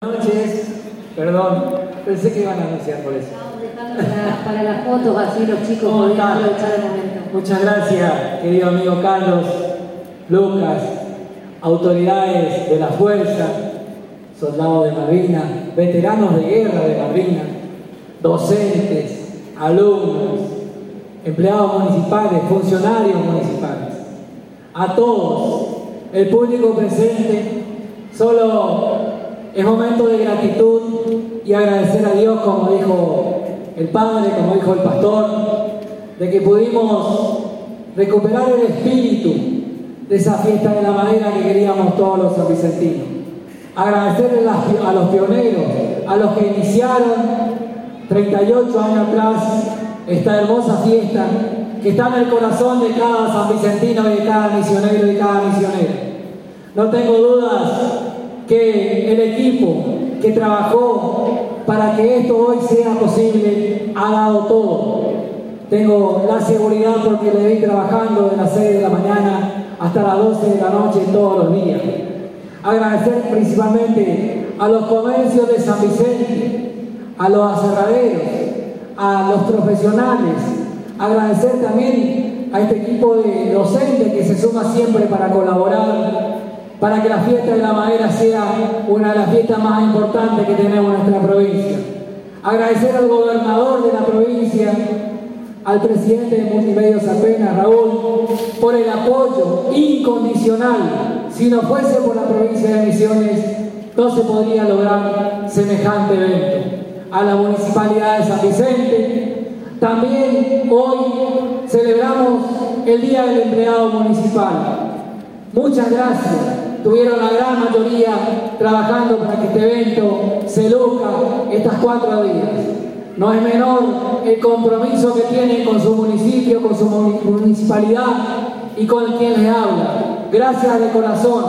Buenas noches, perdón, pensé que iban a anunciar por eso. Estamos dejando para las fotos, así los chicos podían aprovechar el momento. Muchas gracias, querido amigo Carlos, Lucas, autoridades de la Fuerza, soldados de Marina, veteranos de guerra de Marina, docentes, alumnos, empleados municipales, funcionarios municipales, a todos, el público presente. Solo es momento de gratitud y agradecer a Dios, como dijo el Padre, como dijo el Pastor, de que pudimos recuperar el espíritu de esa fiesta de la madera que queríamos todos los sanvicentinos. Agradecerle a los pioneros, a los que iniciaron 38 años atrás esta hermosa fiesta que está en el corazón de cada sanvicentino y de cada misionero y de cada misionera. No tengo dudas que el equipo que trabajó para que esto hoy sea posible ha dado todo. Tengo la seguridad porque le vi trabajando de las 6 de la mañana hasta las 12 de la noche todos los días. Agradecer principalmente a los comercios de San Vicente, a los aserraderos, a los profesionales. Agradecer también a este equipo de docentes que se suma siempre para colaborar, para que la fiesta de la madera sea una de las fiestas más importantes que tenemos en nuestra provincia. Agradecer al gobernador de la provincia, al presidente de Multimedios Apenas, Raúl, por el apoyo incondicional. Si no fuese por la provincia de Misiones, no se podría lograr semejante evento. A la Municipalidad de San Vicente, también hoy celebramos el Día del Empleado Municipal. Muchas gracias. Tuvieron la gran mayoría trabajando para que este evento se luzca estas 4 días. No es menor el compromiso que tienen con su municipio, con su municipalidad y con quien les habla. Gracias de corazón.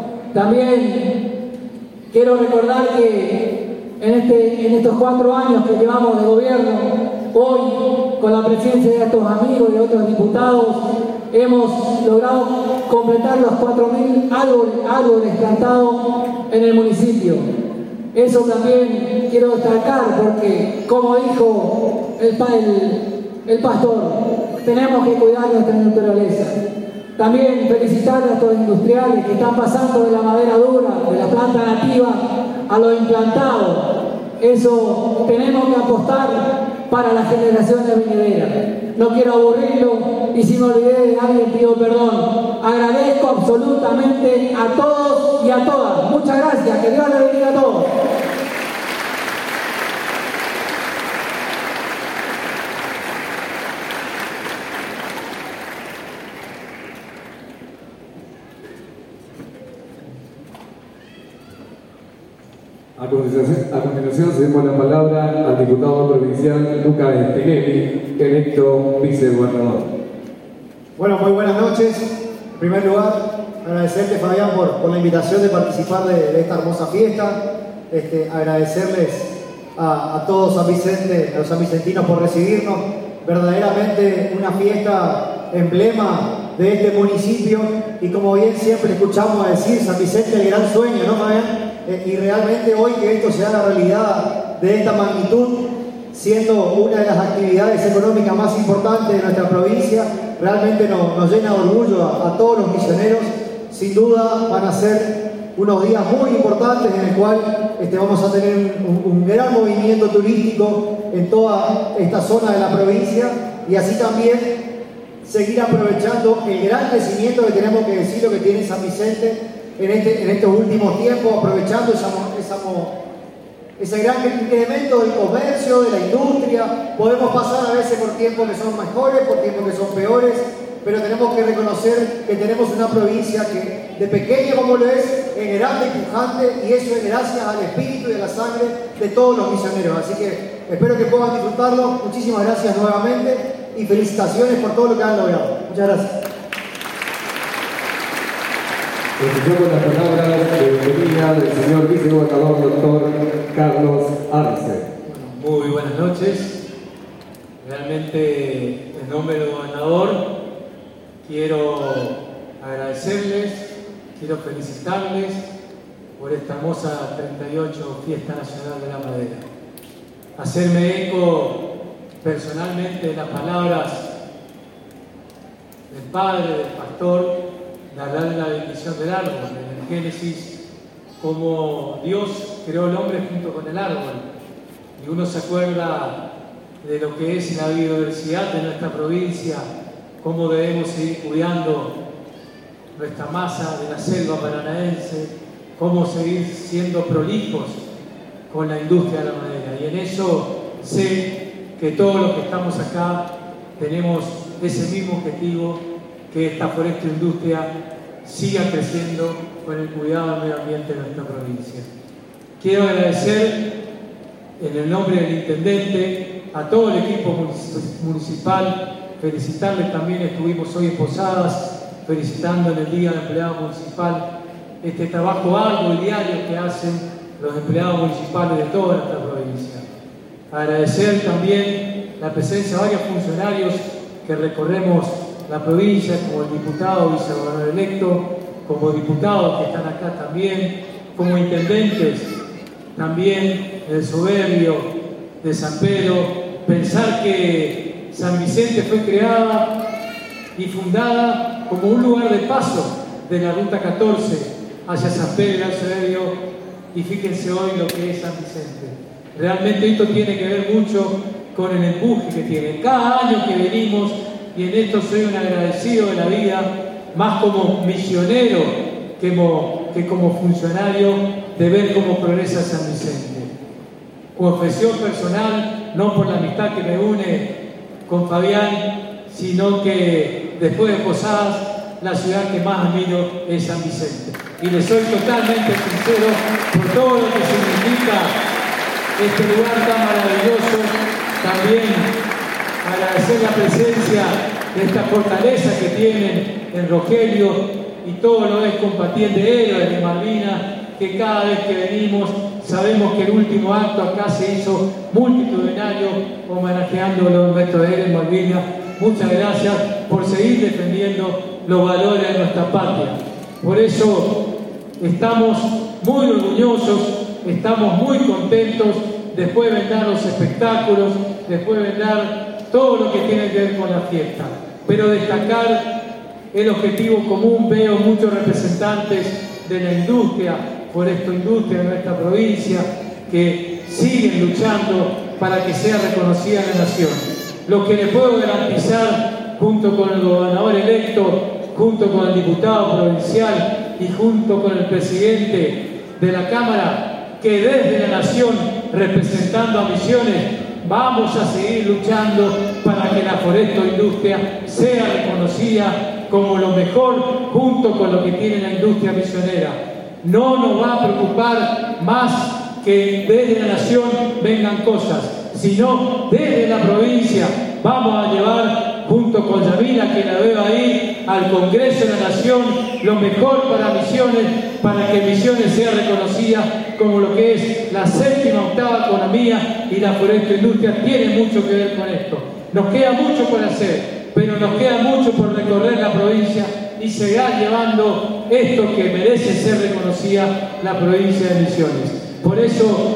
También quiero recordar que en estos 4 años que llevamos de gobierno, hoy con la presencia de estos amigos y de otros diputados, hemos logrado completar los 4.000 árboles plantados en el municipio. Eso también quiero destacar porque, como dijo el pastor, tenemos que cuidar nuestra naturaleza. También felicitar a estos industriales que están pasando de la madera dura, de la planta nativa, a lo implantado. Eso tenemos que apostar para las generaciones venideras. No quiero aburrirlo y si me olvidé de alguien pido perdón. Agradezco absolutamente a todos y a todas. Muchas gracias. Que Dios les bendiga a todos. A continuación cedemos la palabra al diputado provincial Lucas Spinelli, electo vicegobernador. Bueno, muy buenas noches. En primer lugar, agradecerte, Fabián, por la invitación de participar de esta hermosa fiesta. Agradecerles a todos San Vicente, a los sanvicentinos por recibirnos. Verdaderamente una fiesta emblema de este municipio y como bien siempre escuchamos decir, San Vicente el gran sueño, ¿no, Fabián? Y realmente hoy que esto sea la realidad de esta magnitud, siendo una de las actividades económicas más importantes de nuestra provincia, realmente nos llena de orgullo a todos los misioneros. Sin duda van a ser unos días muy importantes en el cual vamos a tener un gran movimiento turístico en toda esta zona de la provincia y así también seguir aprovechando el gran crecimiento que tenemos que decir lo que tiene San Vicente en estos últimos tiempos, aprovechando ese gran incremento del comercio, de la industria. Podemos pasar a veces por tiempos que son mejores, por tiempos que son peores, pero tenemos que reconocer que tenemos una provincia que, de pequeña como lo es grande y pujante, y eso es gracias al espíritu y a la sangre de todos los misioneros. Así que espero que puedan disfrutarlo. Muchísimas gracias nuevamente y felicitaciones por todo lo que han logrado. Muchas gracias. Escuchamos las palabras de bienvenida del señor vicegobernador doctor Carlos Arce. Muy buenas noches. Realmente, en nombre del gobernador, quiero agradecerles, quiero felicitarles por esta hermosa 38 Fiesta Nacional de la Madera. Hacerme eco personalmente de las palabras del Padre, del Pastor, de hablar de la bendición del árbol, en el Génesis, como Dios creó el hombre junto con el árbol. Y uno se acuerda de lo que es la biodiversidad de nuestra provincia, cómo debemos seguir cuidando nuestra masa de la selva paranaense, cómo seguir siendo prolijos con la industria de la madera. Y en eso sé que todos los que estamos acá tenemos ese mismo objetivo, que esta forestoindustria siga creciendo con el cuidado del medio ambiente de nuestra provincia. Quiero agradecer en el nombre del intendente a todo el equipo municipal, felicitarles también, estuvimos hoy en Posadas, felicitando en el Día del Empleado Municipal este trabajo arduo y diario que hacen los empleados municipales de toda nuestra provincia. Agradecer también la presencia de varios funcionarios que recorremos la provincia, como el diputado vicegobernador electo, como diputados que están acá también, como intendentes también del Soberbio, de San Pedro. Pensar que San Vicente fue creada y fundada como un lugar de paso de la Ruta 14 hacia San Pedro y al Soberbio, y fíjense hoy lo que es San Vicente. Realmente esto tiene que ver mucho con el empuje que tiene. Cada año que venimos, y en esto soy un agradecido de la vida, más como misionero que como funcionario, de ver cómo progresa San Vicente. Confesión personal, no por la amistad que me une con Fabián, sino que después de Posadas, la ciudad que más admiro es San Vicente. Y le soy totalmente sincero por todo lo que significa este lugar tan maravilloso. También agradecer la presencia de esta fortaleza que tienen en Rogelio y todo lo excombatientes de héroes de Malvinas, que cada vez que venimos sabemos que el último acto acá se hizo multitudinario homenajeando los nuestros héroes de Malvinas. Muchas gracias por seguir defendiendo los valores de nuestra patria. Por eso estamos muy orgullosos, estamos muy contentos. Después vendrán los espectáculos, después vendrán todo lo que tiene que ver con la fiesta. Pero destacar el objetivo común. Veo muchos representantes de la industria, forestoindustria de nuestra provincia, que siguen luchando para que sea reconocida en la nación. Lo que le puedo garantizar, junto con el gobernador electo, junto con el diputado provincial y junto con el presidente de la Cámara, que desde la nación, representando a Misiones, vamos a seguir luchando para que la forestoindustria sea reconocida como lo mejor, junto con lo que tiene la industria misionera. No nos va a preocupar más que desde la nación vengan cosas, sino desde la provincia vamos a llevar, junto con Yamila, que la veo ahí, al Congreso de la Nación, lo mejor para Misiones, para que Misiones sea reconocida como lo que es la séptima, octava economía, y la forestoindustria tiene mucho que ver con esto. Nos queda mucho por hacer, pero nos queda mucho por recorrer la provincia y seguir llevando esto que merece ser reconocida la provincia de Misiones. Por eso,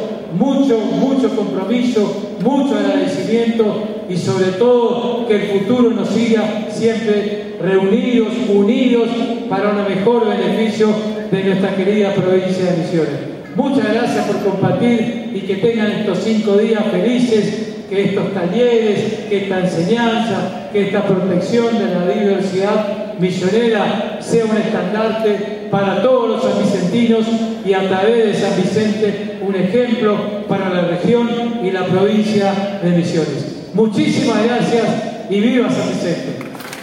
mucho compromiso, mucho agradecimiento y sobre todo que el futuro nos siga siempre reunidos, unidos para un mejor beneficio de nuestra querida provincia de Misiones. Muchas gracias por compartir y que tengan estos 5 días felices, que estos talleres, que esta enseñanza, que esta protección de la biodiversidad misionera sea un estandarte para todos los sanvicentinos y a través de San Vicente un ejemplo para la región y la provincia de Misiones. Muchísimas gracias y viva San Vicente.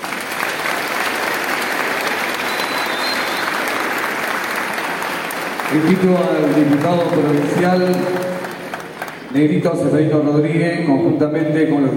Invito al diputado provincial Negrito Seferino Rodríguez, conjuntamente con los